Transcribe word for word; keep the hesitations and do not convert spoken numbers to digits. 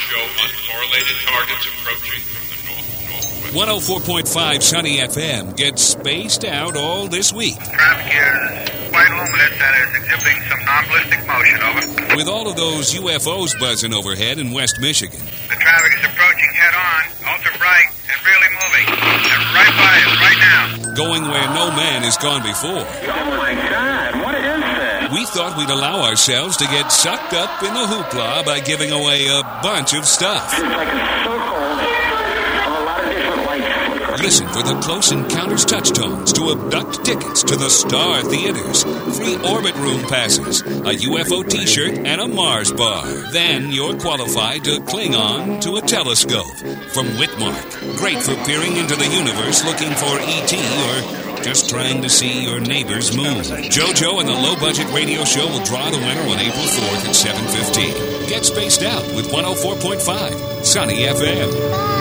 show uncorrelated targets approaching from the north-northwest. one oh four point five Sunny F M gets spaced out all this week. Traffic is quite luminous and is exhibiting some non-ballistic motion, over. With all of those U F Os buzzing overhead in West Michigan. The traffic is approaching head-on, ultra-bright, and really moving. They're right by us right now. Going where no man has gone before. Oh, my God. What is this? We thought we'd allow ourselves to get sucked up in the hoopla by giving away a bunch of stuff. It's like a circle of a lot of different lights. Listen for the Close Encounters touchtones to abduct tickets to the Star Theaters, free orbit room passes, a U F O t-shirt, and a Mars bar. Then you're qualified to cling on to a telescope from Whitmark. Great for peering into the universe looking for E T or just trying to see your neighbor's moon. JoJo and the Low Budget Radio Show will draw the winner on April fourth at seven fifteen. Get spaced out with one oh four point five Sunny F M.